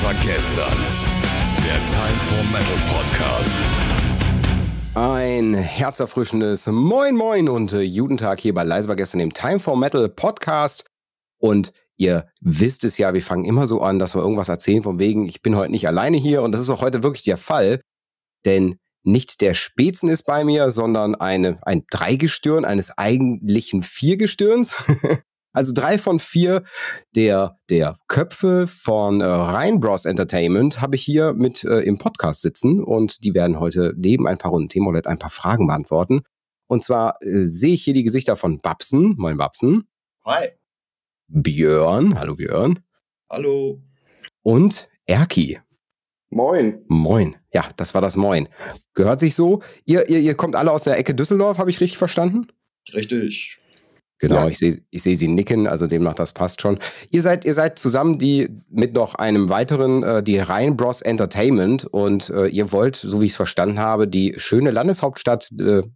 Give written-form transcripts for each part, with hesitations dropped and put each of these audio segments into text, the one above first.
war gestern. Der Time for Metal Podcast. Ein herzerfrischendes Moin Moin und guten Tag hier bei Leise war gestern, dem Time for Metal Podcast. Und ihr wisst es ja, wir fangen immer so an, dass wir irgendwas erzählen von wegen, ich bin heute nicht alleine hier. Und das ist auch heute wirklich der Fall, denn nicht der Spätzen ist bei mir, sondern ein Dreigestirn eines eigentlichen Viergestirns. Also 3 von 4 der Köpfe von Ryan Bros Entertainment habe ich hier mit im Podcast sitzen und die werden heute neben ein paar Runden Themenroulette ein paar Fragen beantworten. Und zwar sehe ich hier die Gesichter von Babsen. Moin Babsen. Hi. Björn. Hallo Björn. Hallo. Und Erki. Moin. Moin. Ja, das war das Moin. Gehört sich so. Ihr kommt alle aus der Ecke Düsseldorf, habe ich richtig verstanden? Richtig. Genau, Ja. ich sehe sie nicken, also demnach, das passt schon. Ihr seid zusammen die mit noch einem weiteren, die Ryan Bros Entertainment und ihr wollt, so wie ich es verstanden habe, die schöne Landeshauptstadt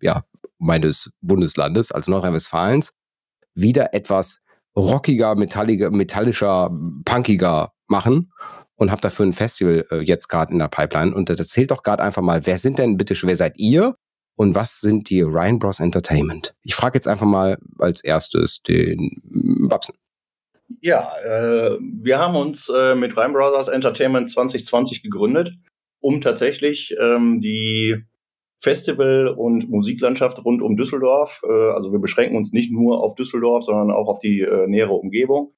meines Bundeslandes, also Nordrhein-Westfalens, wieder etwas rockiger, metallischer, punkiger machen und habt dafür ein Festival jetzt gerade in der Pipeline. Und erzählt doch gerade einfach mal, wer seid ihr? Und was sind die Ryan Bros Entertainment? Ich frage jetzt einfach mal als erstes den Babsen. Ja, wir haben uns mit Ryan Bros Entertainment 2020 gegründet, um tatsächlich die Festival- und Musiklandschaft rund um Düsseldorf, also wir beschränken uns nicht nur auf Düsseldorf, sondern auch auf die nähere Umgebung,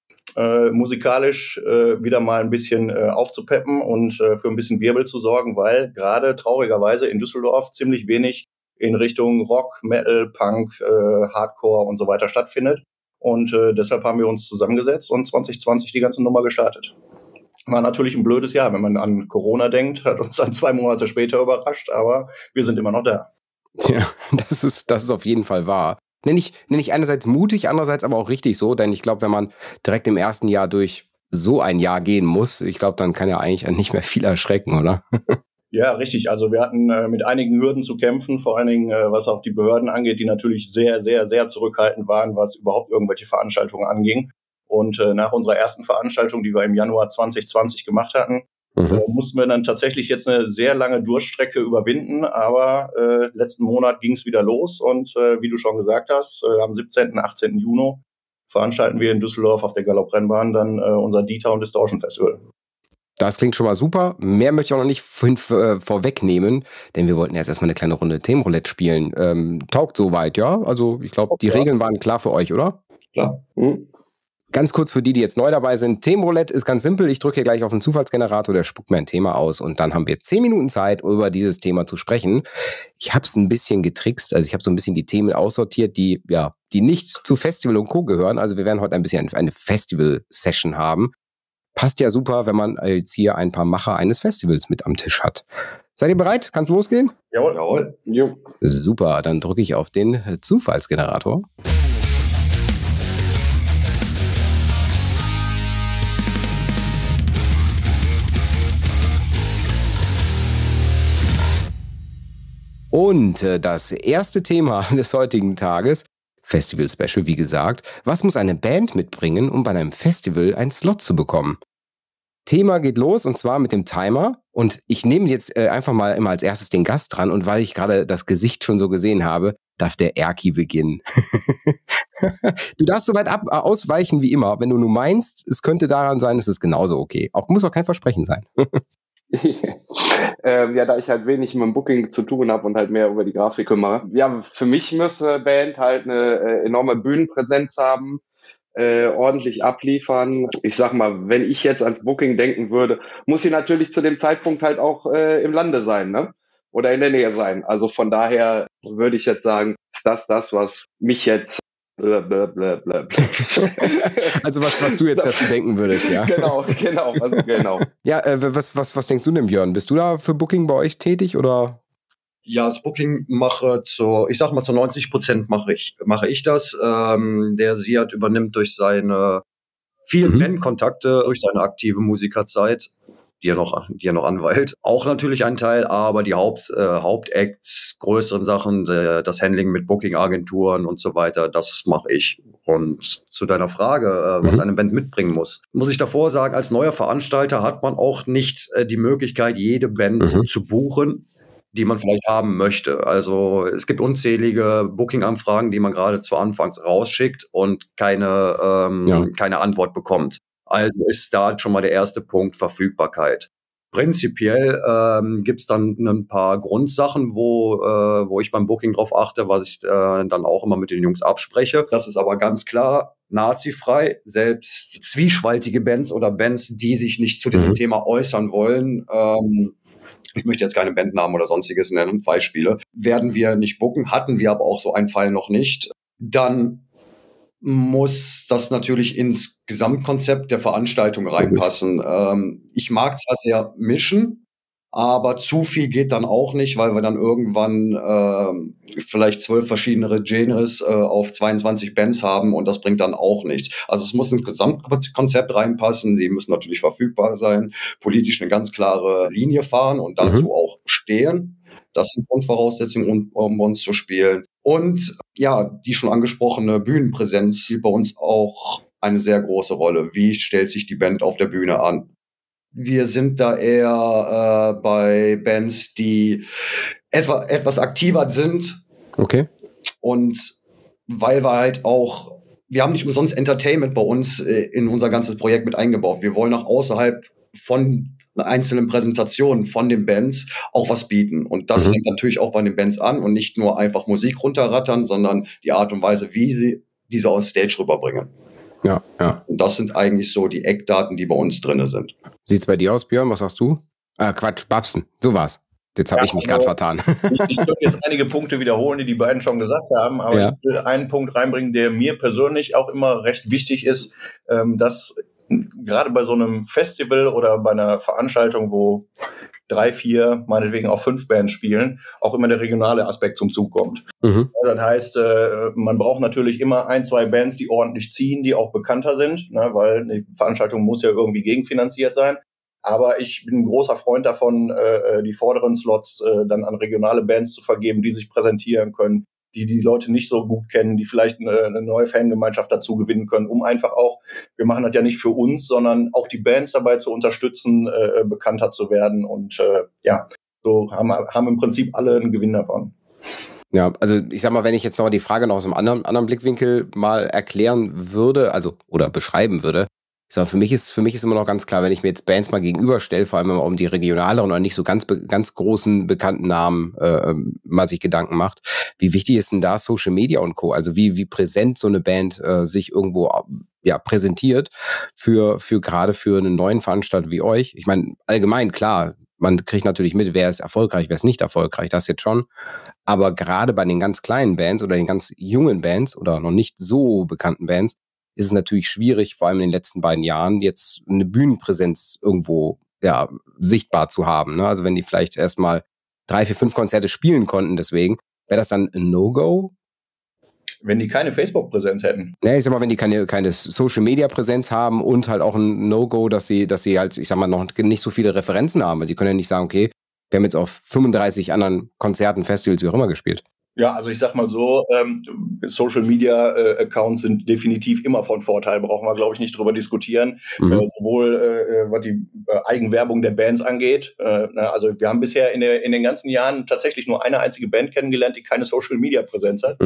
musikalisch wieder mal ein bisschen aufzupeppen und für ein bisschen Wirbel zu sorgen, weil gerade traurigerweise in Düsseldorf ziemlich wenig in Richtung Rock, Metal, Punk, Hardcore und so weiter stattfindet. Und deshalb haben wir uns zusammengesetzt und 2020 die ganze Nummer gestartet. War natürlich ein blödes Jahr, wenn man an Corona denkt, hat uns dann 2 Monate später überrascht, aber wir sind immer noch da. Tja, das ist auf jeden Fall wahr. Nenn ich einerseits mutig, andererseits aber auch richtig so, denn ich glaube, wenn man direkt im ersten Jahr durch so ein Jahr gehen muss, ich glaube, dann kann ja eigentlich nicht mehr viel erschrecken, oder? Ja, richtig. Also wir hatten mit einigen Hürden zu kämpfen, vor allen Dingen was auch die Behörden angeht, die natürlich sehr, sehr, sehr zurückhaltend waren, was überhaupt irgendwelche Veranstaltungen anging. Und nach unserer ersten Veranstaltung, die wir im Januar 2020 gemacht hatten, mussten wir dann tatsächlich jetzt eine sehr lange Durststrecke überwinden. Aber letzten Monat ging es wieder los. Und wie du schon gesagt hast, am 17. und 18. Juni veranstalten wir in Düsseldorf auf der Galopprennbahn dann unser D-Town Distortion Festival. Das klingt schon mal super. Mehr möchte ich auch noch nicht vorwegnehmen, denn wir wollten jetzt erstmal eine kleine Runde Themenroulette spielen. Taugt soweit, ja? Also ich glaube, die Regeln waren klar für euch, oder? Klar. Ganz kurz für die jetzt neu dabei sind. Themenroulette ist ganz simpel. Ich drücke hier gleich auf den Zufallsgenerator, der spuckt mir ein Thema aus und dann haben wir 10 Minuten Zeit, über dieses Thema zu sprechen. Ich habe es ein bisschen getrickst, also ich habe so ein bisschen die Themen aussortiert, die nicht zu Festival und Co. gehören. Also wir werden heute ein bisschen eine Festival-Session haben. Passt ja super, wenn man jetzt hier ein paar Macher eines Festivals mit am Tisch hat. Seid ihr bereit? Kann's losgehen? Jawohl. Jo. Super, dann drücke ich auf den Zufallsgenerator. Und das erste Thema des heutigen Tages, Festival Special, wie gesagt, was muss eine Band mitbringen, um bei einem Festival einen Slot zu bekommen? Thema geht los und zwar mit dem Timer und ich nehme jetzt einfach mal immer als erstes den Gast dran und weil ich gerade das Gesicht schon so gesehen habe, darf der Erki beginnen. Du darfst so weit ausweichen wie immer. Wenn du nur meinst, es könnte daran sein, ist es genauso okay. Muss auch kein Versprechen sein. Da ich halt wenig mit dem Booking zu tun habe und halt mehr über die Grafik kümmere. Ja, für mich muss eine Band halt eine enorme Bühnenpräsenz haben, ordentlich abliefern. Ich sag mal, wenn ich jetzt ans Booking denken würde, muss sie natürlich zu dem Zeitpunkt halt auch im Lande sein, ne? Oder in der Nähe sein. Also von daher würde ich jetzt sagen, ist das, was mich jetzt blablabla. Also was du jetzt dazu denken würdest, ja. Genau. Ja, was denkst du denn, Björn? Bist du da für Booking bei euch tätig oder? Ja, das Booking mache zu 90% mache ich das. Der Siad übernimmt durch seine vielen Bandkontakte, durch seine aktive Musikerzeit, die er noch anweilt, auch natürlich ein Teil, aber die Hauptacts, größeren Sachen, das Handling mit Booking-Agenturen und so weiter, das mache ich. Und zu deiner Frage, was eine Band mitbringen muss ich davor sagen, als neuer Veranstalter hat man auch nicht die Möglichkeit, jede Band zu buchen, die man vielleicht haben möchte. Also es gibt unzählige Booking-Anfragen, die man gerade zu Anfangs rausschickt und keine Antwort bekommt. Also ist da schon mal der erste Punkt Verfügbarkeit. Prinzipiell gibt's dann ein paar Grundsachen, wo ich beim Booking drauf achte, was ich dann auch immer mit den Jungs abspreche. Das ist aber ganz klar nazifrei. Selbst zwiespaltige Bands oder Bands, die sich nicht zu diesem Thema äußern wollen, ich möchte jetzt keine Bandnamen oder sonstiges nennen, Beispiele, werden wir nicht booken, hatten wir aber auch so einen Fall noch nicht. Dann muss das natürlich ins Gesamtkonzept der Veranstaltung reinpassen. Ich mag zwar sehr mischen, aber zu viel geht dann auch nicht, weil wir dann irgendwann vielleicht 12 verschiedene Genres auf 22 Bands haben und das bringt dann auch nichts. Also es muss ins Gesamtkonzept reinpassen, sie müssen natürlich verfügbar sein, politisch eine ganz klare Linie fahren und dazu auch stehen. Das sind Grundvoraussetzungen, um uns zu spielen. Und ja, die schon angesprochene Bühnenpräsenz spielt bei uns auch eine sehr große Rolle. Wie stellt sich die Band auf der Bühne an? Wir sind da eher bei Bands, die etwas aktiver sind. Okay. Und weil wir halt auch, wir haben nicht umsonst Entertainment bei uns in unser ganzes Projekt mit eingebaut. Wir wollen auch außerhalb von einzelnen Präsentationen von den Bands auch was bieten. Und das fängt natürlich auch bei den Bands an und nicht nur einfach Musik runterrattern, sondern die Art und Weise, wie sie diese aus Stage rüberbringen. Ja. Und das sind eigentlich so die Eckdaten, die bei uns drin sind. Sieht's bei dir aus, Björn? Was sagst du? Quatsch, Babsen. So war's. Jetzt habe ich mich gerade vertan. Ich könnte jetzt einige Punkte wiederholen, die beiden schon gesagt haben, aber ich will einen Punkt reinbringen, der mir persönlich auch immer recht wichtig ist, dass gerade bei so einem Festival oder bei einer Veranstaltung, wo 3, 4, meinetwegen auch 5 Bands spielen, auch immer der regionale Aspekt zum Zug kommt. Das heißt, man braucht natürlich immer 1, 2 Bands, die ordentlich ziehen, die auch bekannter sind, ne, weil die Veranstaltung muss ja irgendwie gegenfinanziert sein. Aber ich bin ein großer Freund davon, die vorderen Slots dann an regionale Bands zu vergeben, die sich präsentieren können, die Leute nicht so gut kennen, die vielleicht eine neue Fangemeinschaft dazu gewinnen können, um einfach auch, wir machen das ja nicht für uns, sondern auch die Bands dabei zu unterstützen, bekannter zu werden. Und so haben im Prinzip alle einen Gewinn davon. Ja, also ich sag mal, wenn ich jetzt noch die Frage noch aus einem anderen Blickwinkel mal erklären würde, oder beschreiben würde, ich sag, für mich ist immer noch ganz klar, wenn ich mir jetzt Bands mal gegenüberstelle, vor allem wenn man um die regionaleren oder nicht so ganz großen bekannten Namen mal sich Gedanken macht, wie wichtig ist denn da Social Media und Co.? Also wie präsent so eine Band sich irgendwo präsentiert für gerade für einen neuen Veranstalter wie euch. Ich meine, allgemein, klar, man kriegt natürlich mit, wer ist erfolgreich, wer ist nicht erfolgreich, das jetzt schon. Aber gerade bei den ganz kleinen Bands oder den ganz jungen Bands oder noch nicht so bekannten Bands ist es natürlich schwierig, vor allem in den letzten beiden Jahren, jetzt eine Bühnenpräsenz irgendwo sichtbar zu haben. Ne? Also wenn die vielleicht erstmal 3, 4, 5 Konzerte spielen konnten, deswegen, wäre das dann ein No-Go? Wenn die keine Facebook-Präsenz hätten. Ja, ich sag mal, wenn die keine Social-Media-Präsenz haben und halt auch ein No-Go, dass sie halt, ich sag mal, noch nicht so viele Referenzen haben. Die können ja nicht sagen, okay, wir haben jetzt auf 35 anderen Konzerten, Festivals, wie auch immer gespielt. Ja, also ich sag mal so, Social-Media-Accounts sind definitiv immer von Vorteil, brauchen wir, glaube ich, nicht drüber diskutieren. Sowohl was die Eigenwerbung der Bands angeht. Also wir haben bisher in den ganzen Jahren tatsächlich nur eine einzige Band kennengelernt, die keine Social-Media-Präsenz hat.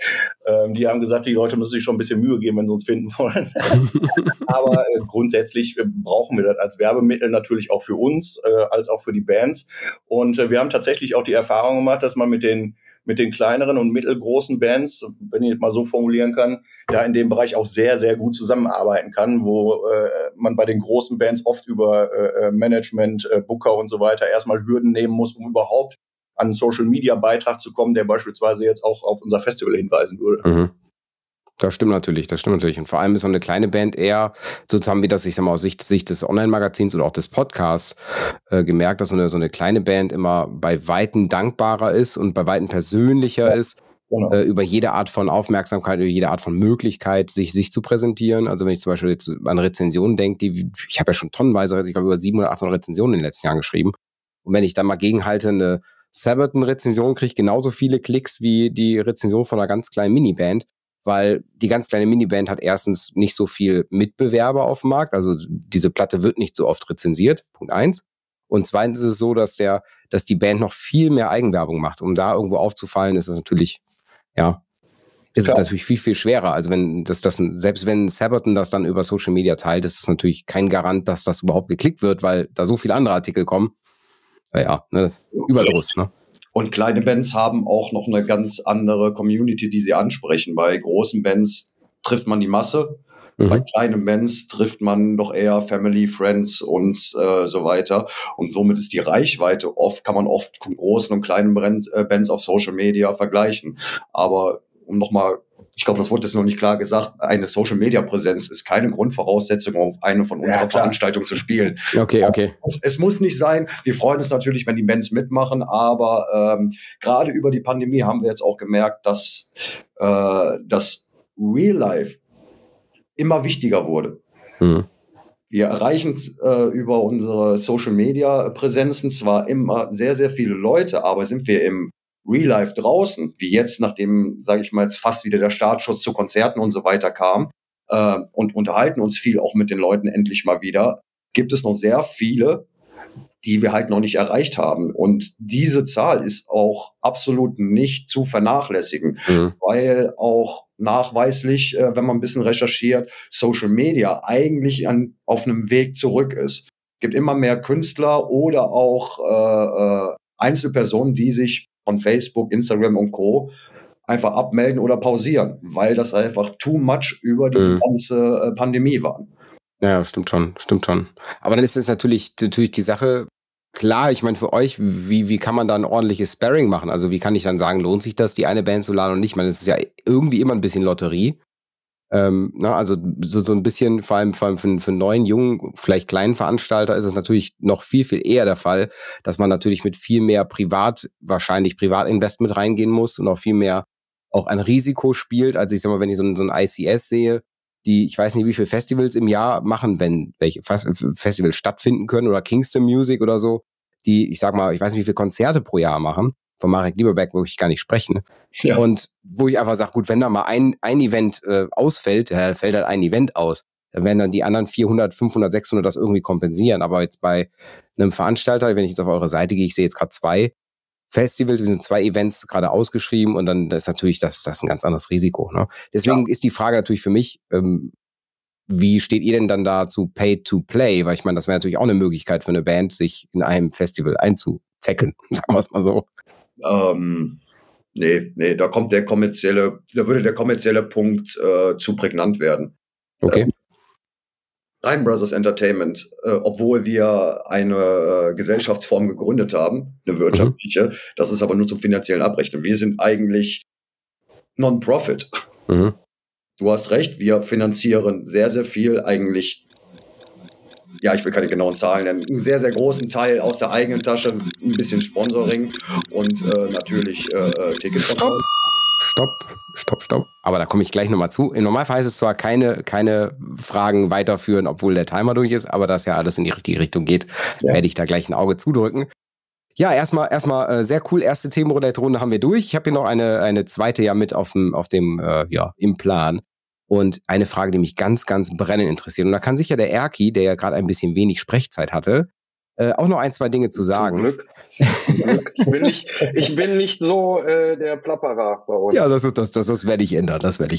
Die haben gesagt, die Leute müssen sich schon ein bisschen Mühe geben, wenn sie uns finden wollen. Aber grundsätzlich brauchen wir das als Werbemittel natürlich auch für uns, als auch für die Bands. Und wir haben tatsächlich auch die Erfahrung gemacht, dass man mit den kleineren und mittelgroßen Bands, wenn ich das mal so formulieren kann, da in dem Bereich auch sehr, sehr gut zusammenarbeiten kann, wo man bei den großen Bands oft über Management, Booker und so weiter erstmal Hürden nehmen muss, um überhaupt an einen Social-Media-Beitrag zu kommen, der beispielsweise jetzt auch auf unser Festival hinweisen würde. Das stimmt natürlich. Und vor allem ist so eine kleine Band eher, so haben wir das, ich sag mal, aus Sicht des Online-Magazins oder auch des Podcasts gemerkt, dass so eine kleine Band immer bei Weitem dankbarer ist und bei Weitem persönlicher ist, über jede Art von Aufmerksamkeit, über jede Art von Möglichkeit, sich zu präsentieren. Also wenn ich zum Beispiel jetzt an Rezensionen denke, ich habe ja schon tonnenweise, ich glaube über 700, 800 Rezensionen in den letzten Jahren geschrieben. Und wenn ich dann mal gegenhalte, eine Sabaton-Rezension kriege genauso viele Klicks wie die Rezension von einer ganz kleinen Miniband. weil die ganz kleine Miniband hat erstens nicht so viel Mitbewerber auf dem Markt, also diese Platte wird nicht so oft rezensiert, Punkt 1. Und zweitens ist es so, dass die Band noch viel mehr Eigenwerbung macht. Um da irgendwo aufzufallen, ist es natürlich, es natürlich viel, viel schwerer. Also selbst wenn Sabaton das dann über Social Media teilt, ist das natürlich kein Garant, dass das überhaupt geklickt wird, weil da so viele andere Artikel kommen. Das Überdruss, ne? Und kleine Bands haben auch noch eine ganz andere Community, die sie ansprechen. Bei großen Bands trifft man die Masse. Bei kleinen Bands trifft man doch eher Family, Friends und so weiter. Und somit ist die Reichweite kann man oft von großen und kleinen Bands auf Social Media vergleichen. Aber ich glaube, das wurde jetzt noch nicht klar gesagt, eine Social-Media-Präsenz ist keine Grundvoraussetzung, um eine von unserer Veranstaltungen zu spielen. Okay. Es muss nicht sein. Wir freuen uns natürlich, wenn die Bands mitmachen, aber gerade über die Pandemie haben wir jetzt auch gemerkt, dass das Real Life immer wichtiger wurde. Wir erreichen über unsere Social-Media-Präsenzen zwar immer sehr, sehr viele Leute, aber sind wir im Real Life draußen, wie jetzt, nachdem, sage ich mal, jetzt fast wieder der Startschuss zu Konzerten und so weiter kam, und unterhalten uns viel auch mit den Leuten endlich mal wieder, gibt es noch sehr viele, die wir halt noch nicht erreicht haben. Und diese Zahl ist auch absolut nicht zu vernachlässigen, weil auch nachweislich, wenn man ein bisschen recherchiert, Social Media eigentlich auf einem Weg zurück ist. Es gibt immer mehr Künstler oder auch Einzelpersonen, die sich von Facebook, Instagram und Co. einfach abmelden oder pausieren, weil das einfach too much über diese ganze Pandemie war. Ja, stimmt schon. Aber dann ist es natürlich die Sache, klar, ich meine für euch, wie kann man da ein ordentliches Sparring machen? Also wie kann ich dann sagen, lohnt sich das, die eine Band zu laden und nicht? Ich meine, das ist ja irgendwie immer ein bisschen Lotterie. Also so ein bisschen, vor allem für einen neuen, jungen, vielleicht kleinen Veranstalter ist es natürlich noch viel, viel eher der Fall, dass man natürlich mit viel mehr Privatinvestment reingehen muss und auch viel mehr auch ein Risiko spielt. Also ich sag mal, wenn ich so ein ICS sehe, ich weiß nicht, wie viele Festivals im Jahr machen, wenn welche Festivals stattfinden können oder Kingston Music oder so, ich sag mal, ich weiß nicht, wie viele Konzerte pro Jahr machen. Von Marek Lieberberg würde ich gar nicht sprechen. Ja. Und wo ich einfach sage, gut, wenn da mal ein Event ausfällt, fällt halt ein Event aus. Dann werden dann die anderen 400, 500, 600 das irgendwie kompensieren. Aber jetzt bei einem Veranstalter, wenn ich jetzt auf eure Seite gehe, ich sehe jetzt gerade 2 Festivals, wir sind 2 Events gerade ausgeschrieben und dann ist natürlich das ein ganz anderes Risiko. Ne? Deswegen ist die Frage natürlich für mich, wie steht ihr denn dann da zu Pay-to-Play? Weil ich meine, das wäre natürlich auch eine Möglichkeit für eine Band, sich in einem Festival einzuzeckeln, sagen wir es mal so. Nee, da würde der kommerzielle Punkt zu prägnant werden. Okay. Rhyme Brothers Entertainment, obwohl wir eine Gesellschaftsform gegründet haben, eine wirtschaftliche, das ist aber nur zum finanziellen Abrechnen. Wir sind eigentlich Non-Profit. Du hast recht, wir finanzieren sehr, sehr viel eigentlich. Ja, ich will keine genauen Zahlen nennen. Einen sehr, sehr großen Teil aus der eigenen Tasche, ein bisschen Sponsoring und natürlich Ticketverkauf. Stopp. Aber da komme ich gleich nochmal zu. Im Normalfall heißt es zwar keine Fragen weiterführen, obwohl der Timer durch ist, aber dass ja alles in die richtige Richtung geht, werde ich da gleich ein Auge zudrücken. Ja, erstmal sehr cool. Erste Themenroulette-Runde haben wir durch. Ich habe hier noch eine zweite mit im Plan. Und eine Frage, die mich ganz, ganz brennend interessiert. Und da kann sicher der Erki, der ja gerade ein bisschen wenig Sprechzeit hatte, auch noch 1, 2 Dinge zu sagen. Zum Glück. Ich bin nicht so der Plapperer bei uns. Ja, das werde ich ändern.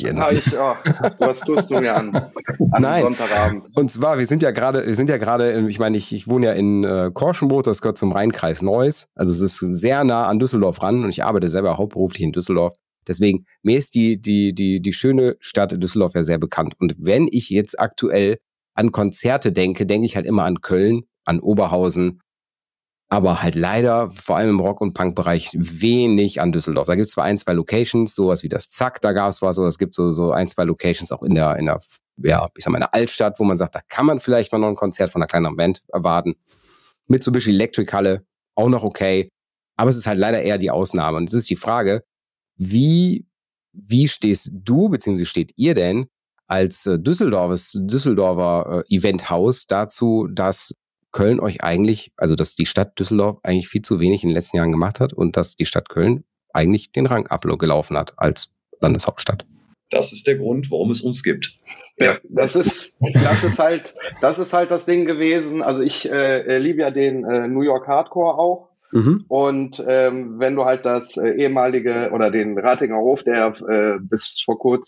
Was tust du mir an Nein. Sonntagabend? Und zwar, wir sind ja gerade, ich meine, ich wohne ja in Korschenbrodt, das gehört zum Rheinkreis Neuss. Also es ist sehr nah an Düsseldorf ran und ich arbeite selber hauptberuflich in Düsseldorf. Deswegen, mir ist die schöne Stadt Düsseldorf ja sehr bekannt. Und wenn ich jetzt aktuell an Konzerte denke ich halt immer an Köln, an Oberhausen, aber halt leider, vor allem im Rock- und Punk-Bereich, wenig an Düsseldorf. Da gibt es zwar 1, 2 Locations, sowas wie das Zack, da gab es was, oder es gibt so 1, 2 Locations auch in der Altstadt, wo man sagt, da kann man vielleicht mal noch ein Konzert von einer kleineren Band erwarten. Mitsubishi Electric Halle, auch noch okay. Aber es ist halt leider eher die Ausnahme. Und es ist die Frage, wie stehst du, beziehungsweise steht ihr denn als Düsseldorfer Eventhaus dazu, dass Köln euch eigentlich, also dass die Stadt Düsseldorf eigentlich viel zu wenig in den letzten Jahren gemacht hat und dass die Stadt Köln eigentlich den Rang abgelaufen hat als Landeshauptstadt? Das ist der Grund, warum es uns gibt. Ja, das ist halt das Ding gewesen. Also ich liebe ja den New York Hardcore auch. Und wenn du halt das ehemalige oder den Ratinger Hof, der bis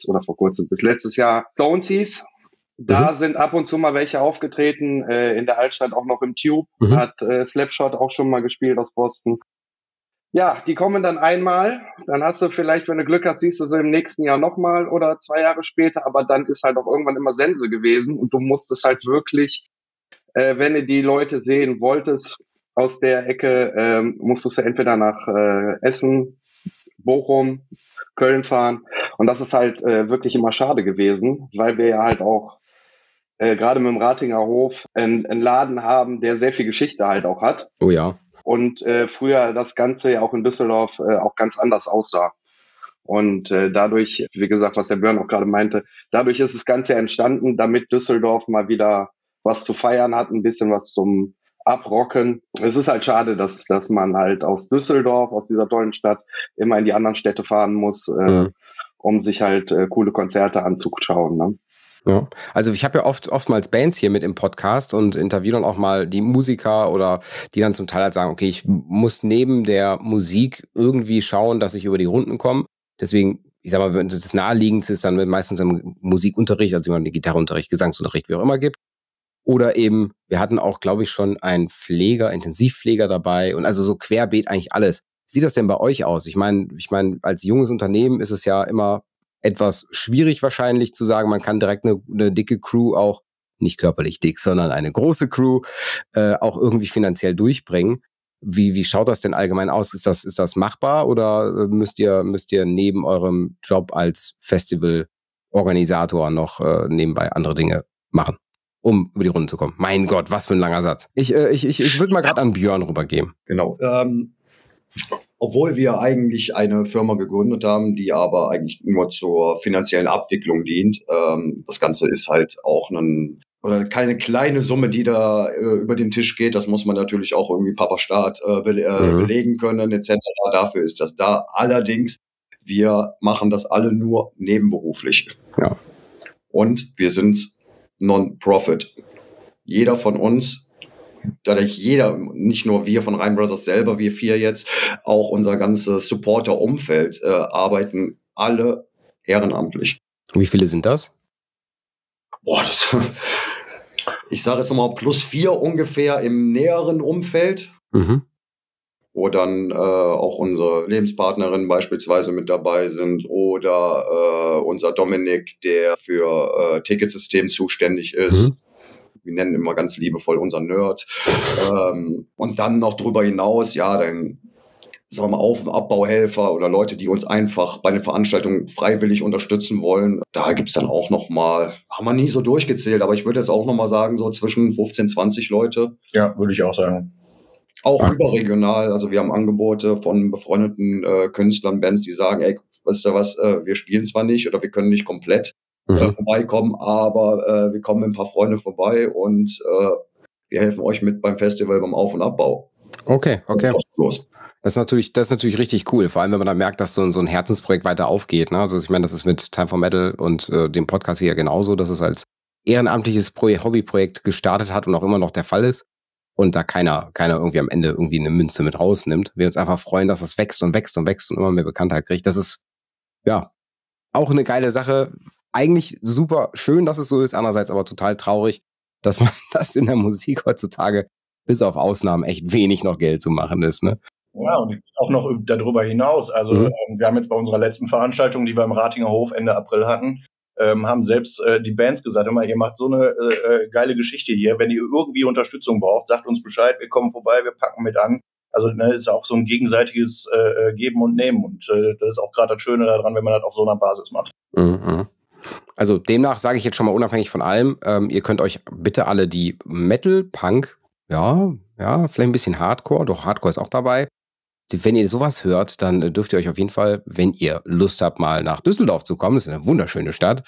letztes Jahr Stones hieß, da sind ab und zu mal welche aufgetreten, in der Altstadt auch noch im Tube, hat Slapshot auch schon mal gespielt aus Boston. Ja, die kommen dann einmal, dann hast du vielleicht, wenn du Glück hast, siehst du sie im nächsten Jahr nochmal oder 2 Jahre später, aber dann ist halt auch irgendwann immer Sense gewesen und du musstest halt wirklich, wenn du die Leute sehen wolltest, aus der Ecke, musstest du entweder nach Essen, Bochum, Köln fahren und das ist halt wirklich immer schade gewesen, weil wir ja halt auch gerade mit dem Ratinger Hof einen Laden haben, der sehr viel Geschichte halt auch hat. Oh ja. Und früher das Ganze ja auch in Düsseldorf auch ganz anders aussah. Und dadurch, wie gesagt, was der Björn auch gerade meinte, dadurch ist das Ganze entstanden, damit Düsseldorf mal wieder was zu feiern hat, ein bisschen was zum Abrocken. Es ist halt schade, dass man halt aus Düsseldorf, aus dieser tollen Stadt, immer in die anderen Städte fahren muss, um sich halt coole Konzerte anzuschauen, ne? Ja, also ich habe ja oftmals Bands hier mit im Podcast und interviewe dann auch mal die Musiker oder die dann zum Teil halt sagen, okay, ich muss neben der Musik irgendwie schauen, dass ich über die Runden komme. Deswegen, ich sag mal, wenn das Naheliegendste ist, dann meistens im Musikunterricht, also immer Gitarrenunterricht, Gesangsunterricht, wie auch immer gibt. Oder eben, wir hatten auch, glaube ich, schon einen Pfleger, Intensivpfleger dabei und also so querbeet eigentlich alles. Wie sieht das denn bei euch aus? Ich meine, als junges Unternehmen ist es ja immer etwas schwierig wahrscheinlich zu sagen, man kann direkt eine dicke Crew auch, nicht körperlich dick, sondern eine große Crew auch irgendwie finanziell durchbringen. Wie schaut das denn allgemein aus? Ist das machbar oder müsst ihr neben eurem Job als Festivalorganisator noch nebenbei andere Dinge machen, um über die Runden zu kommen? Mein Gott, was für ein langer Satz. Ich würde mal gerade an Björn rübergeben. Genau. Obwohl wir eigentlich eine Firma gegründet haben, die aber eigentlich nur zur finanziellen Abwicklung dient. Das Ganze ist halt auch keine kleine Summe, die da über den Tisch geht. Das muss man natürlich auch irgendwie Papa Staat belegen können etc. Dafür ist das da. Allerdings, wir machen das alle nur nebenberuflich. Ja. Und wir sind Non-Profit. Jeder von uns, nicht nur wir von Rhein Brothers selber, wir 4 jetzt, auch unser ganzes Supporter-Umfeld arbeiten alle ehrenamtlich. Wie viele sind das? Boah, ich sage jetzt nochmal +4 ungefähr im näheren Umfeld, wo dann auch unsere Lebenspartnerin beispielsweise mit dabei sind oder unser Dominik, der für Ticketsystem zuständig ist. Wir nennen immer ganz liebevoll unseren Nerd. Und dann noch drüber hinaus, ja, dann sagen wir mal Auf- und Abbauhelfer oder Leute, die uns einfach bei den Veranstaltungen freiwillig unterstützen wollen. Da gibt's dann auch noch mal, haben wir nie so durchgezählt, aber ich würde jetzt auch noch mal sagen, so zwischen 15, 20 Leute. Ja, würde ich auch sagen. Auch überregional, also wir haben Angebote von befreundeten Künstlern, Bands, die sagen, ey, weißt du was, wir spielen zwar nicht oder wir können nicht komplett vorbeikommen, aber wir kommen mit ein paar Freunde vorbei und wir helfen euch mit beim Festival, beim Auf- und Abbau. Okay. Los. Das ist natürlich richtig cool, vor allem wenn man dann merkt, dass so ein Herzensprojekt weiter aufgeht. Ne? Also ich meine, das ist mit Time for Metal und dem Podcast hier genauso, dass es als ehrenamtliches Hobbyprojekt gestartet hat und auch immer noch der Fall ist. Und da keiner irgendwie am Ende irgendwie eine Münze mit rausnimmt. Wir uns einfach freuen, dass es wächst und wächst und wächst und immer mehr Bekanntheit kriegt. Das ist, ja, auch eine geile Sache. Eigentlich super schön, dass es so ist. Andererseits aber total traurig, dass man das in der Musik heutzutage bis auf Ausnahmen echt wenig noch Geld zu machen ist, ne? Ja, und auch noch darüber hinaus. Also wir haben jetzt bei unserer letzten Veranstaltung, die wir im Ratinger Hof Ende April hatten, haben selbst die Bands gesagt, immer, ihr macht so eine geile Geschichte hier. Wenn ihr irgendwie Unterstützung braucht, sagt uns Bescheid, wir kommen vorbei, wir packen mit an. Also ist auch so ein gegenseitiges Geben und Nehmen. Und das ist auch gerade das Schöne daran, wenn man das auf so einer Basis macht. Also demnach sage ich jetzt schon mal unabhängig von allem, ihr könnt euch bitte alle die Metal, Punk, ja, vielleicht ein bisschen Hardcore, doch Hardcore ist auch dabei. Wenn ihr sowas hört, dann dürft ihr euch auf jeden Fall, wenn ihr Lust habt, mal nach Düsseldorf zu kommen, das ist eine wunderschöne Stadt,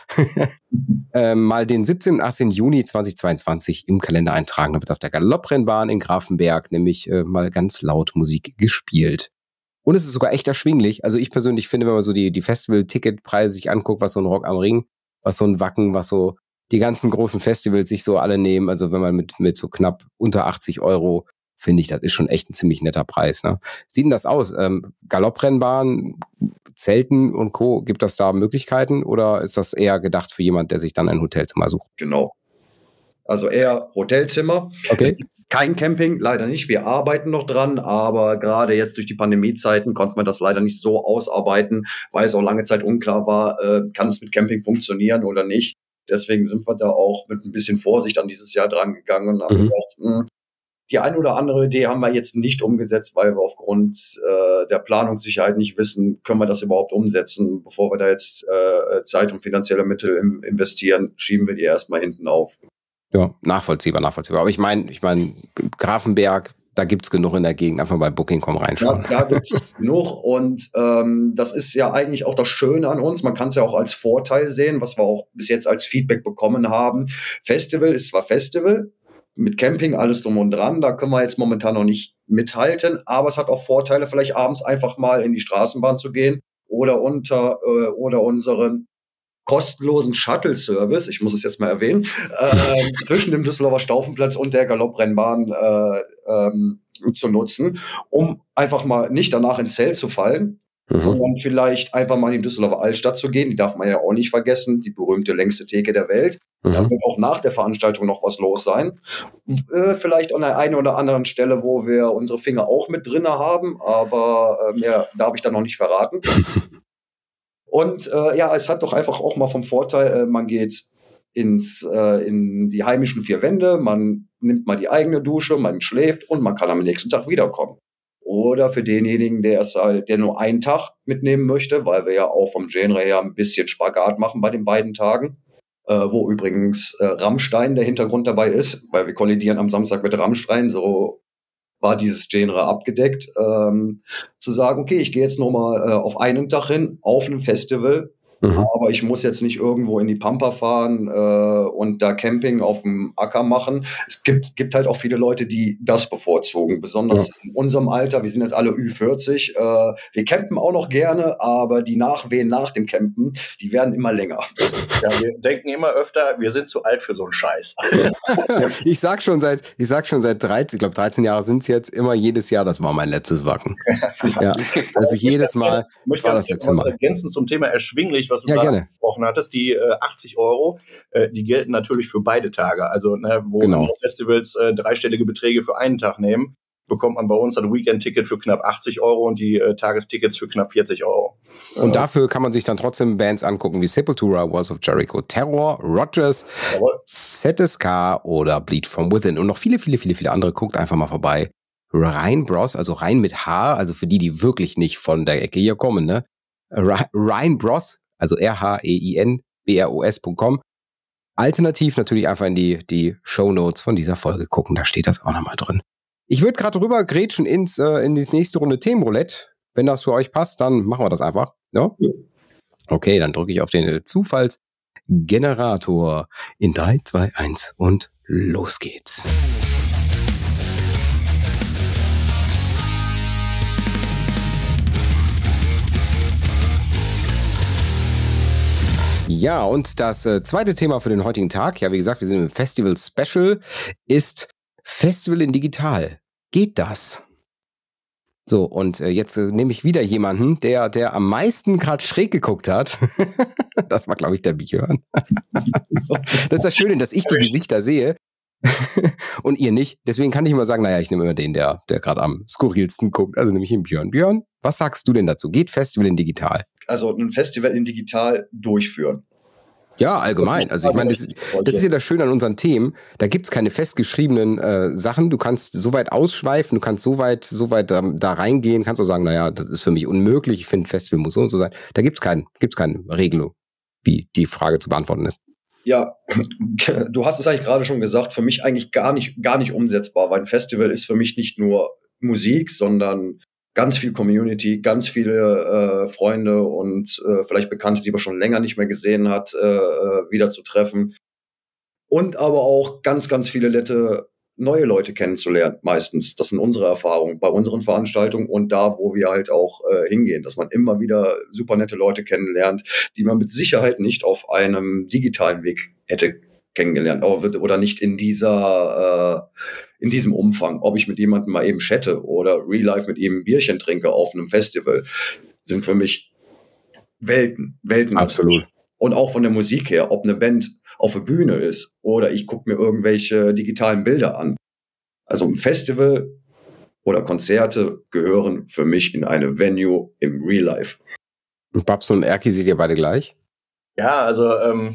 mal den 17. und 18. Juni 2022 im Kalender eintragen. Da wird auf der Galopprennbahn in Grafenberg nämlich mal ganz laut Musik gespielt. Und es ist sogar echt erschwinglich. Also ich persönlich finde, wenn man so die Festival-Ticketpreise sich anguckt, was so ein Rock am Ring, was so ein Wacken, was so die ganzen großen Festivals sich so alle nehmen, also wenn man mit so knapp unter 80 Euro, finde ich, das ist schon echt ein ziemlich netter Preis. Ne? Sieht denn das aus? Galopprennbahn, Zelten und Co., gibt das da Möglichkeiten oder ist das eher gedacht für jemand, der sich dann ein Hotelzimmer sucht? Genau. Also eher Hotelzimmer. Okay. Es gibt kein Camping, leider nicht. Wir arbeiten noch dran, aber gerade jetzt durch die Pandemiezeiten konnte man das leider nicht so ausarbeiten, weil es auch lange Zeit unklar war, kann es mit Camping funktionieren oder nicht. Deswegen sind wir da auch mit ein bisschen Vorsicht an dieses Jahr dran gegangen und haben gesagt, die eine oder andere Idee haben wir jetzt nicht umgesetzt, weil wir aufgrund der Planungssicherheit nicht wissen, können wir das überhaupt umsetzen. Bevor wir da jetzt Zeit und finanzielle Mittel investieren, schieben wir die erstmal hinten auf. Ja, nachvollziehbar. Aber ich meine, Grafenberg, da gibt's genug in der Gegend. Einfach bei Booking.com reinschauen. Ja, da gibt's genug und das ist ja eigentlich auch das Schöne an uns. Man kann es ja auch als Vorteil sehen, was wir auch bis jetzt als Feedback bekommen haben. Festival ist zwar Festival, mit Camping, alles drum und dran, da können wir jetzt momentan noch nicht mithalten, aber es hat auch Vorteile, vielleicht abends einfach mal in die Straßenbahn zu gehen oder oder unseren kostenlosen Shuttle-Service, ich muss es jetzt mal erwähnen, zwischen dem Düsseldorfer Staufenplatz und der Galopprennbahn zu nutzen, um einfach mal nicht danach ins Zelt zu fallen, sondern vielleicht einfach mal in die Düsseldorfer Altstadt zu gehen. Die darf man ja auch nicht vergessen, die berühmte längste Theke der Welt. Da wird auch nach der Veranstaltung noch was los sein. Vielleicht an der einen oder anderen Stelle, wo wir unsere Finger auch mit drin haben, aber mehr darf ich da noch nicht verraten. Und es hat doch einfach auch mal vom Vorteil, man geht in die heimischen vier Wände, man nimmt mal die eigene Dusche, man schläft und man kann am nächsten Tag wiederkommen. Oder für denjenigen, der nur einen Tag mitnehmen möchte, weil wir ja auch vom Genre her ein bisschen Spagat machen bei den beiden Tagen, wo übrigens Rammstein der Hintergrund dabei ist, weil wir kollidieren am Samstag mit Rammstein, so war dieses Genre abgedeckt, zu sagen, okay, ich gehe jetzt nur mal auf einen Tag hin, auf ein Festival, aber ich muss jetzt nicht irgendwo in die Pampa fahren und da Camping auf dem Acker machen. Es gibt halt auch viele Leute, die das bevorzugen, besonders in unserem Alter. Wir sind jetzt alle Ü40. Wir campen auch noch gerne, aber die Nachwehen nach dem Campen, die werden immer länger. Ja, wir denken immer öfter, wir sind zu alt für so einen Scheiß. Ich sag schon seit 13, ich glaube 13 Jahre sind es jetzt, immer jedes Jahr, das war mein letztes Wacken. Ja, also jedes Mal, das war das letzte Mal. Ergänzend zum Thema erschwinglich, was du da angesprochen hattest, die 80 Euro, die gelten natürlich für beide Tage. Also wo andere Festivals dreistellige Beträge für einen Tag nehmen, bekommt man bei uns ein Weekend-Ticket für knapp 80 Euro und die Tagestickets für knapp 40 Euro. Und dafür kann man sich dann trotzdem Bands angucken wie Sepultura, Walls of Jericho, Terror, Rogers, ZSK oder Bleed From Within und noch viele, viele, viele, viele andere. Guckt einfach mal vorbei. Rhein Bros, also Rhein mit H, also für die wirklich nicht von der Ecke hier kommen, ne? Rhein Bros, also RHEINBROS.com. Alternativ natürlich einfach in die Shownotes von dieser Folge gucken, da steht das auch nochmal drin. Ich würde gerade rüber grätschen in die nächste Runde Themenroulette. Wenn das für euch passt, dann machen wir das einfach. Ja? Okay, dann drücke ich auf den Zufallsgenerator in 3, 2, 1 und los geht's. Ja, und das zweite Thema für den heutigen Tag, ja, wie gesagt, wir sind im Festival Special, ist Festival in Digital. Geht das? So, und jetzt nehme ich wieder jemanden, der am meisten gerade schräg geguckt hat. Das war, glaube ich, der Björn. Das ist das Schöne, dass ich die Gesichter sehe und ihr nicht. Deswegen kann ich immer sagen, naja, ich nehme immer den, der gerade am skurrilsten guckt. Also nehme ich den Björn. Björn, was sagst du denn dazu? Geht Festival in Digital? Also ein Festival in Digital durchführen. Ja, allgemein. Also ich meine, das ist ja das Schöne an unseren Themen. Da gibt's keine festgeschriebenen Sachen. Du kannst so weit ausschweifen, du kannst so weit da reingehen, kannst auch sagen, naja, das ist für mich unmöglich, ich finde, ein Festival muss so und so sein. Da gibt's keine Regelung, wie die Frage zu beantworten ist. Ja, du hast es eigentlich gerade schon gesagt, für mich eigentlich gar nicht umsetzbar, weil ein Festival ist für mich nicht nur Musik, sondern ganz viel Community, ganz viele Freunde und vielleicht Bekannte, die man schon länger nicht mehr gesehen hat, wieder zu treffen. Und aber auch ganz, ganz viele neue Leute kennenzulernen, meistens. Das sind unsere Erfahrungen bei unseren Veranstaltungen und da, wo wir halt auch hingehen, dass man immer wieder super nette Leute kennenlernt, die man mit Sicherheit nicht auf einem digitalen Weg hätte kennengelernt, oder nicht in in diesem Umfang. Ob ich mit jemandem mal eben chatte oder real life mit ihm ein Bierchen trinke auf einem Festival, sind für mich Welten. Absolut. Und auch von der Musik her, ob eine Band auf der Bühne ist oder ich gucke mir irgendwelche digitalen Bilder an. Also ein Festival oder Konzerte gehören für mich in eine Venue im Real Life. Und Babs und Erki seht ihr beide gleich? Ja, also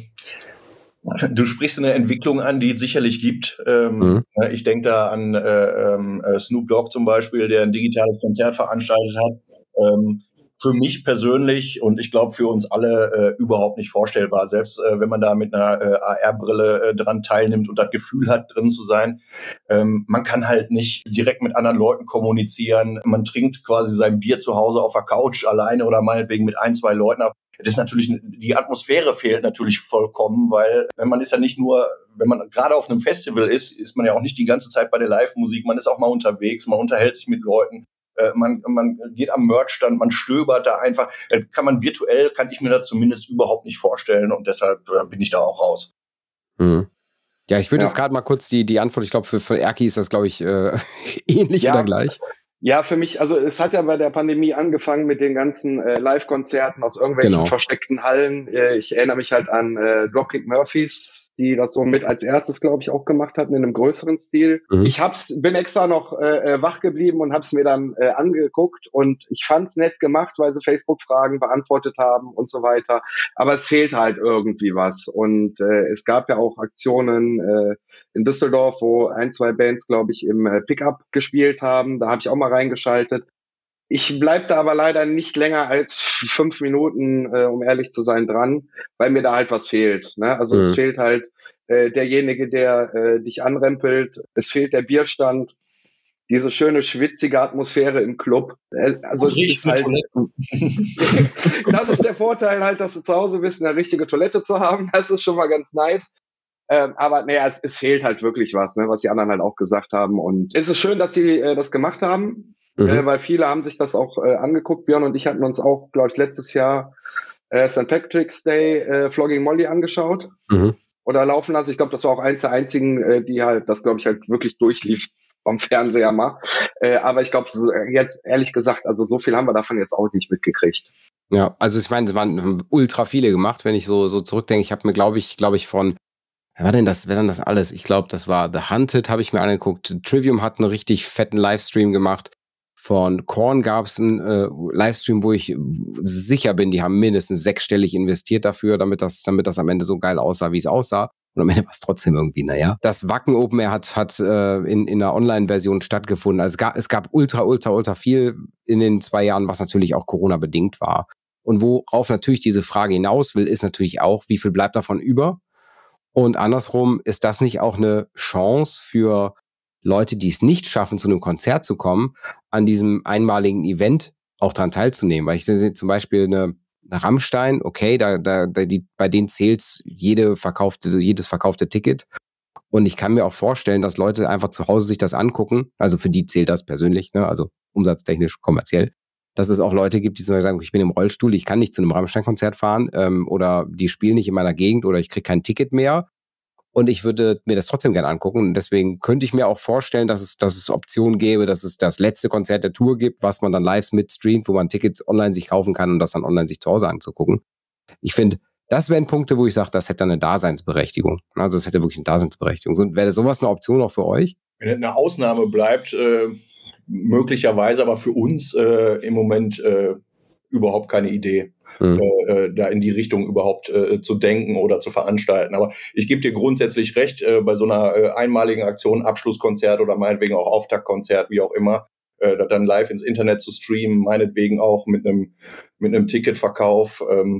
du sprichst eine Entwicklung an, die es sicherlich gibt. Ich denke da an Snoop Dogg zum Beispiel, der ein digitales Konzert veranstaltet hat. Für mich persönlich und ich glaube für uns alle überhaupt nicht vorstellbar. Selbst wenn man da mit einer AR-Brille dran teilnimmt und das Gefühl hat, drin zu sein. Man kann halt nicht direkt mit anderen Leuten kommunizieren. Man trinkt quasi sein Bier zu Hause auf der Couch alleine oder meinetwegen mit 1, 2 Leuten ab. Das ist natürlich, die Atmosphäre fehlt natürlich vollkommen, weil man ist ja nicht nur, wenn man gerade auf einem Festival ist man ja auch nicht die ganze Zeit bei der Live-Musik, man ist auch mal unterwegs, man unterhält sich mit Leuten. Man geht am Merchstand, man stöbert da einfach. Kann ich mir das zumindest überhaupt nicht vorstellen und deshalb bin ich da auch raus. Mhm. Ja, ich würde jetzt gerade mal kurz die Antwort, ich glaube für Erki ist das, glaube ich, ähnlich oder gleich. Ja, für mich, also es hat ja bei der Pandemie angefangen mit den ganzen Live-Konzerten aus irgendwelchen versteckten Hallen. Ich erinnere mich halt an Dropkick Murphys, die das so mit als erstes, glaube ich, auch gemacht hatten in einem größeren Stil. Mhm. Ich bin extra noch wach geblieben und habe es mir dann angeguckt und ich fand's nett gemacht, weil sie Facebook-Fragen beantwortet haben und so weiter. Aber es fehlt halt irgendwie was. Und es gab ja auch Aktionen in Düsseldorf, wo 1, 2 Bands, glaube ich, im Pickup gespielt haben. Da habe ich auch mal reingeschaltet. Ich bleib da aber leider nicht länger als 5 Minuten, um ehrlich zu sein, dran, weil mir da halt was fehlt. Ne? Also es fehlt halt derjenige, der dich anrempelt. Es fehlt der Bierstand. Diese schöne, schwitzige Atmosphäre im Club. Also es ist halt, das ist der Vorteil halt, dass du zu Hause bist, eine richtige Toilette zu haben. Das ist schon mal ganz nice. Aber naja, es fehlt halt wirklich was, ne, was die anderen halt auch gesagt haben. Und es ist schön, dass sie das gemacht haben, weil viele haben sich das auch angeguckt. Björn und ich hatten uns auch, glaube ich, letztes Jahr St. Patrick's Day Flogging Molly angeschaut oder laufen lassen. Ich glaube, das war auch eins der einzigen, die halt das, glaube ich, halt wirklich durchlief vom Fernseher mal. Aber ich glaube, jetzt ehrlich gesagt, also so viel haben wir davon jetzt auch nicht mitgekriegt. Ja, also ich meine, es waren ultra viele gemacht, wenn ich so zurückdenke. Ich habe mir, glaube ich, von wer denn das alles? Ich glaube, das war The Hunted, habe ich mir angeguckt. Trivium hat einen richtig fetten Livestream gemacht. Von Korn gab es einen Livestream, wo ich sicher bin, die haben mindestens 6-stellig investiert dafür, damit das am Ende so geil aussah, wie es aussah. Und am Ende war es trotzdem irgendwie, naja. Das Wacken Open Air hat in einer Online-Version stattgefunden. Also es gab ultra viel in den 2 Jahren, was natürlich auch Corona-bedingt war. Und worauf natürlich diese Frage hinaus will, ist natürlich auch, wie viel bleibt davon über? Und andersrum, ist das nicht auch eine Chance für Leute, die es nicht schaffen, zu einem Konzert zu kommen, an diesem einmaligen Event auch daran teilzunehmen? Weil ich sehe zum Beispiel eine Rammstein, okay, bei denen zählt jedes verkaufte Ticket. Und ich kann mir auch vorstellen, dass Leute einfach zu Hause sich das angucken. Also für die zählt das persönlich, ne? Also umsatztechnisch, kommerziell. Dass es auch Leute gibt, die zum Beispiel sagen, ich bin im Rollstuhl, ich kann nicht zu einem Rammstein-Konzert fahren oder die spielen nicht in meiner Gegend oder ich kriege kein Ticket mehr und ich würde mir das trotzdem gerne angucken. Und deswegen könnte ich mir auch vorstellen, dass es Optionen gäbe, dass es das letzte Konzert der Tour gibt, was man dann live mitstreamt, wo man Tickets online sich kaufen kann und das dann online sich zu Hause anzugucken. Ich finde, das wären Punkte, wo ich sage, das hätte eine Daseinsberechtigung. Also es hätte wirklich eine Daseinsberechtigung. Wäre sowas eine Option auch für euch? Wenn es eine Ausnahme bleibt, möglicherweise, aber für uns im Moment überhaupt keine Idee, da in die Richtung überhaupt zu denken oder zu veranstalten. Aber ich gebe dir grundsätzlich recht, bei so einer einmaligen Aktion, Abschlusskonzert oder meinetwegen auch Auftaktkonzert, wie auch immer, das dann live ins Internet zu streamen, meinetwegen auch mit einem Ticketverkauf,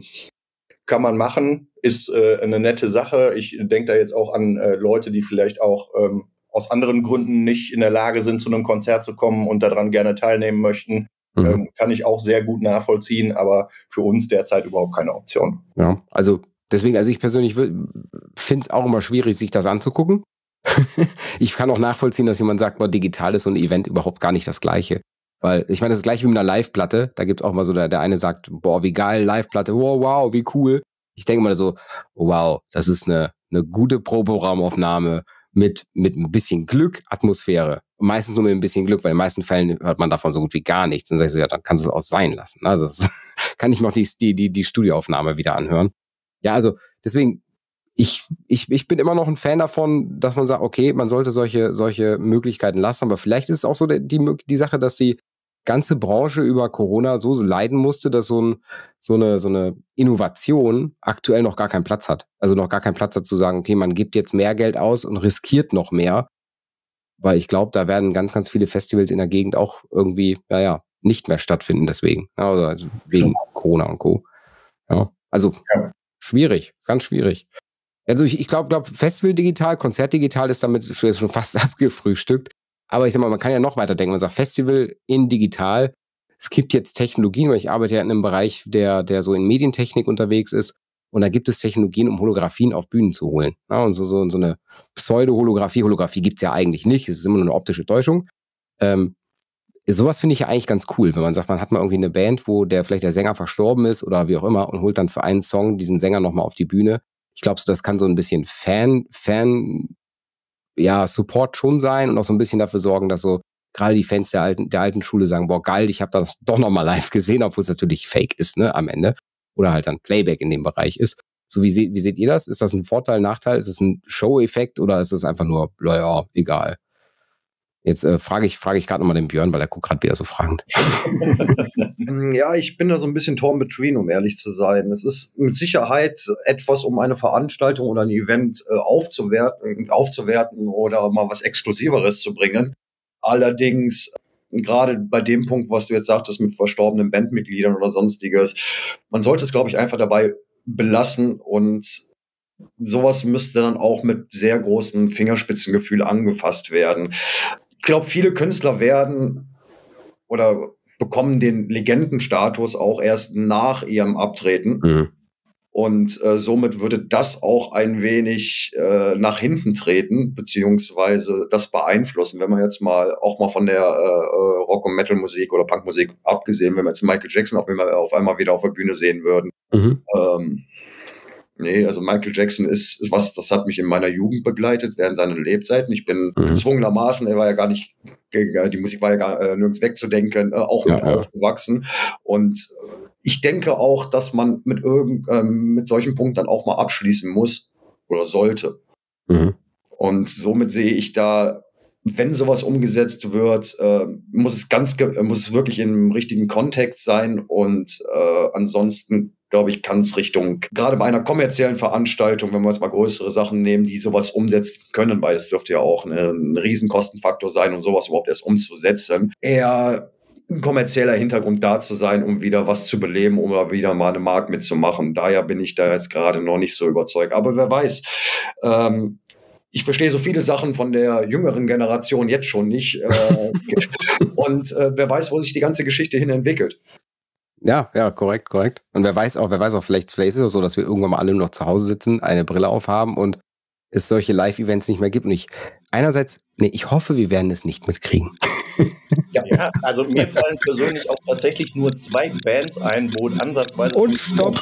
kann man machen, ist eine nette Sache. Ich denke da jetzt auch an Leute, die vielleicht auch aus anderen Gründen nicht in der Lage sind, zu einem Konzert zu kommen und daran gerne teilnehmen möchten. Kann ich auch sehr gut nachvollziehen, aber für uns derzeit überhaupt keine Option. Ja, also deswegen, ich persönlich finde es auch immer schwierig, sich das anzugucken. Ich kann auch nachvollziehen, dass jemand sagt, boah, digital ist so ein Event überhaupt gar nicht das Gleiche. Weil, ich meine, das ist gleich wie mit einer Live-Platte. Da gibt es auch mal so, der eine sagt, boah, wie geil, Live-Platte, wow, wie cool. Ich denke mal so, wow, das ist eine gute Proberaumaufnahme mit ein bisschen Glück, Atmosphäre. Und meistens nur mit ein bisschen Glück, weil in den meisten Fällen hört man davon so gut wie gar nichts. Dann sag ich so, ja, dann kannst du es auch sein lassen. Also das kann ich noch die Studioaufnahme wieder anhören. Ja, also deswegen, ich bin immer noch ein Fan davon, dass man sagt, okay, man sollte solche Möglichkeiten lassen, aber vielleicht ist es auch so die Sache, dass die ganze Branche über Corona so leiden musste, dass so eine Innovation aktuell noch gar keinen Platz hat. Also noch gar keinen Platz hat zu sagen, okay, man gibt jetzt mehr Geld aus und riskiert noch mehr, weil ich glaube, da werden ganz, ganz viele Festivals in der Gegend auch irgendwie, nicht mehr stattfinden deswegen. Also wegen Corona und Co. Ja, also schwierig, ganz schwierig. Also ich glaube, Festival digital, Konzert digital ist damit schon fast abgefrühstückt. Aber ich sag mal, man kann ja noch weiter denken. Man sagt Festival in digital. Es gibt jetzt Technologien, weil ich arbeite ja in einem Bereich, der so in Medientechnik unterwegs ist. Und da gibt es Technologien, um Holographien auf Bühnen zu holen. Ja, und so eine Pseudo-Holographie. Holographie gibt's ja eigentlich nicht. Es ist immer nur eine optische Täuschung. Sowas finde ich ja eigentlich ganz cool, wenn man sagt, man hat mal irgendwie eine Band, wo vielleicht der Sänger verstorben ist oder wie auch immer und holt dann für einen Song diesen Sänger nochmal auf die Bühne. Ich glaube, das kann so ein bisschen Support schon sein und auch so ein bisschen dafür sorgen, dass so gerade die Fans der alten Schule sagen, boah, geil, ich habe das doch nochmal live gesehen, obwohl es natürlich fake ist, ne, am Ende. Oder halt dann Playback in dem Bereich ist. So, wie seht ihr das? Ist das ein Vorteil, Nachteil? Ist es ein Show-Effekt oder ist es einfach nur, naja, egal? Jetzt frage ich gerade nochmal den Björn, weil er guckt gerade wieder so fragend. Ja, ich bin da so ein bisschen torn between, um ehrlich zu sein. Es ist mit Sicherheit etwas, um eine Veranstaltung oder ein Event aufzuwerten oder mal was Exklusiveres zu bringen. Allerdings, gerade bei dem Punkt, was du jetzt sagtest, mit verstorbenen Bandmitgliedern oder sonstiges, man sollte es, glaube ich, einfach dabei belassen und sowas müsste dann auch mit sehr großem Fingerspitzengefühl angefasst werden. Ich glaube, viele Künstler werden oder bekommen den Legendenstatus auch erst nach ihrem Abtreten. Mhm. Und somit würde das auch ein wenig nach hinten treten, beziehungsweise das beeinflussen, wenn man jetzt mal von der Rock- und Metal-Musik oder Punk-Musik abgesehen, wenn wir jetzt Michael Jackson auf einmal wieder auf der Bühne sehen würden. Mhm. Nee, also Michael Jackson ist was, das hat mich in meiner Jugend begleitet, während seiner Lebzeiten. Ich bin gezwungenermaßen, er war ja gar nicht, die Musik war ja gar nirgends wegzudenken, auch mit aufgewachsen. Und ich denke auch, dass man mit solchen Punkten dann auch mal abschließen muss oder sollte. Mhm. Und somit sehe ich da, wenn sowas umgesetzt wird, muss es wirklich im richtigen Kontext sein und ansonsten glaube ich, kann es gerade bei einer kommerziellen Veranstaltung, wenn wir jetzt mal größere Sachen nehmen, die sowas umsetzen können, weil es dürfte ja auch ein Riesenkostenfaktor sein, um sowas überhaupt erst umzusetzen, eher ein kommerzieller Hintergrund da zu sein, um wieder was zu beleben, um wieder mal eine Mark mitzumachen. Daher bin ich da jetzt gerade noch nicht so überzeugt. Aber wer weiß, ich verstehe so viele Sachen von der jüngeren Generation jetzt schon nicht. Und wer weiß, wo sich die ganze Geschichte hin entwickelt. Ja, korrekt. Und wer weiß auch, vielleicht ist es auch so, dass wir irgendwann mal alle nur noch zu Hause sitzen, eine Brille aufhaben und es solche Live-Events nicht mehr gibt. Und ich hoffe, wir werden es nicht mitkriegen. Ja, also mir fallen persönlich auch tatsächlich nur 2 Bands ein, wo ansatzweise... Und stopp!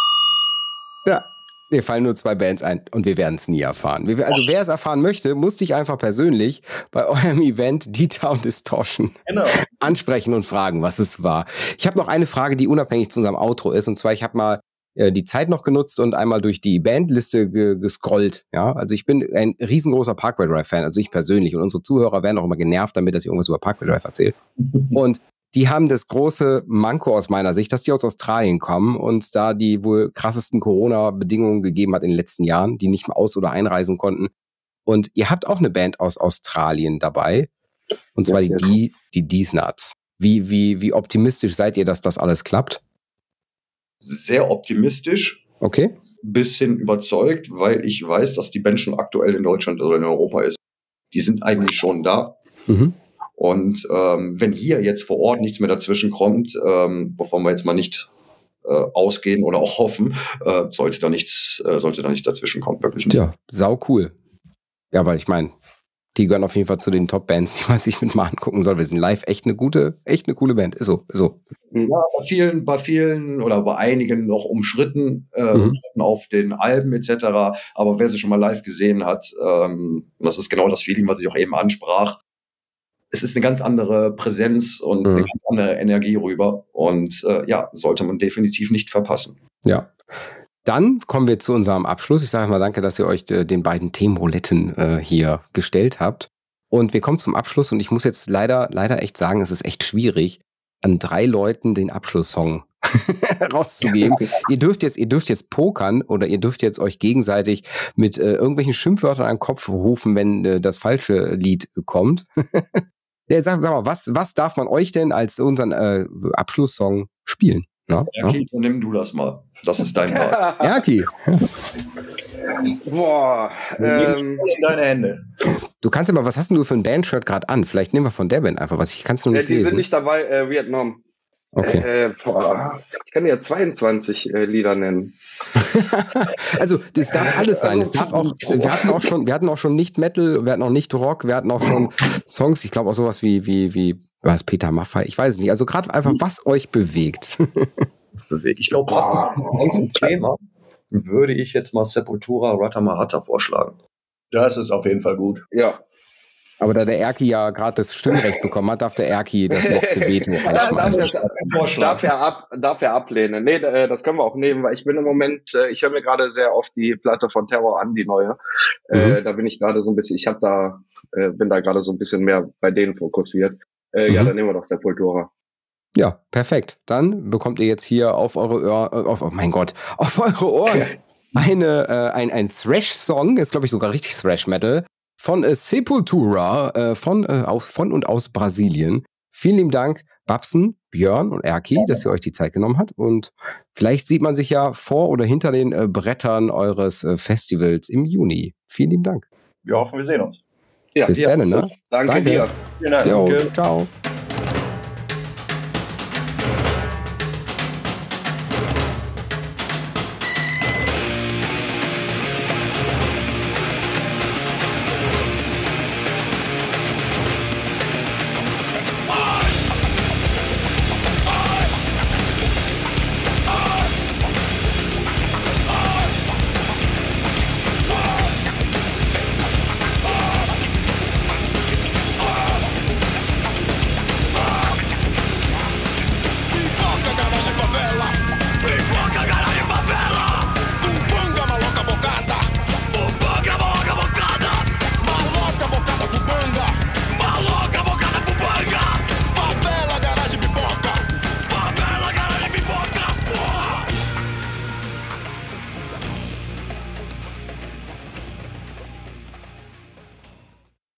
Ja, mir fallen nur 2 Bands ein und wir werden es nie erfahren. Also wer es erfahren möchte, muss dich einfach persönlich bei eurem Event Dieter und Distortion ansprechen und fragen, was es war. Ich habe noch eine Frage, die unabhängig zu unserem Outro ist. Und zwar, ich habe mal die Zeit noch genutzt und einmal durch die Bandliste gescrollt. Ja, also ich bin ein riesengroßer Parkway Drive-Fan, also ich persönlich. Und unsere Zuhörer werden auch immer genervt damit, dass ich irgendwas über Parkway Drive erzähle. Und die haben das große Manko aus meiner Sicht, dass die aus Australien kommen und da die wohl krassesten Corona-Bedingungen gegeben hat in den letzten Jahren, die nicht mehr aus- oder einreisen konnten. Und ihr habt auch eine Band aus Australien dabei. Und zwar die Nuts. Wie optimistisch seid ihr, dass das alles klappt? Sehr optimistisch. Okay. Bisschen überzeugt, weil ich weiß, dass die Band schon aktuell in Deutschland oder in Europa ist. Die sind eigentlich schon da. Mhm. Und wenn hier jetzt vor Ort nichts mehr dazwischen kommt, wovon wir jetzt mal nicht ausgehen oder auch hoffen, sollte da nichts dazwischen kommen, wirklich nicht. Ja, sau cool. Ja, weil ich meine, die gehören auf jeden Fall zu den Top-Bands, die man sich mit mal angucken soll. Wir sind live echt eine coole Band. Ist so. Ja, bei vielen oder bei einigen noch umstritten auf den Alben etc. Aber wer sie schon mal live gesehen hat, das ist genau das Feeling, was ich auch eben ansprach. Es ist eine ganz andere Präsenz und eine ganz andere Energie rüber. Und sollte man definitiv nicht verpassen. Ja. Dann kommen wir zu unserem Abschluss. Ich sage mal danke, dass ihr euch den beiden Themenrouletten hier gestellt habt. Und wir kommen zum Abschluss und ich muss jetzt leider echt sagen, es ist echt schwierig, an 3 Leuten den Abschlusssong rauszugeben. Ihr dürft jetzt pokern oder ihr dürft jetzt euch gegenseitig mit irgendwelchen Schimpfwörtern an den Kopf rufen, wenn das falsche Lied kommt. Ja, sag mal, was darf man euch denn als unseren Abschlusssong spielen? Ja, Erki, dann nimm du das mal. Das ist dein Part. Erki. Boah. In deine Hände. Du kannst ja mal, was hast denn du für ein Bandshirt gerade an? Vielleicht nehmen wir von der Band einfach was. Ich kann es nur nicht Die lesen. sind nicht dabei, Vietnam. Okay. Ich kann ja 22 Lieder nennen. Also, das darf alles sein. Es darf auch, wir hatten auch schon nicht Metal, wir hatten auch nicht Rock, wir hatten auch schon Songs, ich glaube auch sowas wie was, Peter Maffay, ich weiß es nicht. Also gerade einfach, was euch bewegt. Ich glaube, passend zu diesem ganzen Thema würde ich jetzt mal Sepultura Rata Mahata vorschlagen. Das ist auf jeden Fall gut. Ja. Aber da der Erki ja gerade das Stimmrecht bekommen hat, darf der Erki das letzte Veto einschmeißen. Darf er ablehnen. Nee, das können wir auch nehmen, weil ich bin im Moment, ich höre mir gerade sehr oft die Platte von Terror an, die neue. Da bin ich gerade so ein bisschen, bin da gerade so ein bisschen mehr bei denen fokussiert. Ja, dann nehmen wir doch Sepultura. Ja, perfekt. Dann bekommt ihr jetzt hier auf eure Ohren ein Thrash-Song, ist glaube ich sogar richtig Thrash-Metal, von Sepultura, von und aus Brasilien. Vielen lieben Dank, Babsen, Björn und Erki, dass ihr euch die Zeit genommen habt. Und vielleicht sieht man sich ja vor oder hinter den Brettern eures Festivals im Juni. Vielen lieben Dank. Wir hoffen, wir sehen uns. Ja, Bis dann, ne? Danke dir. Vielen Dank. Jo, ciao.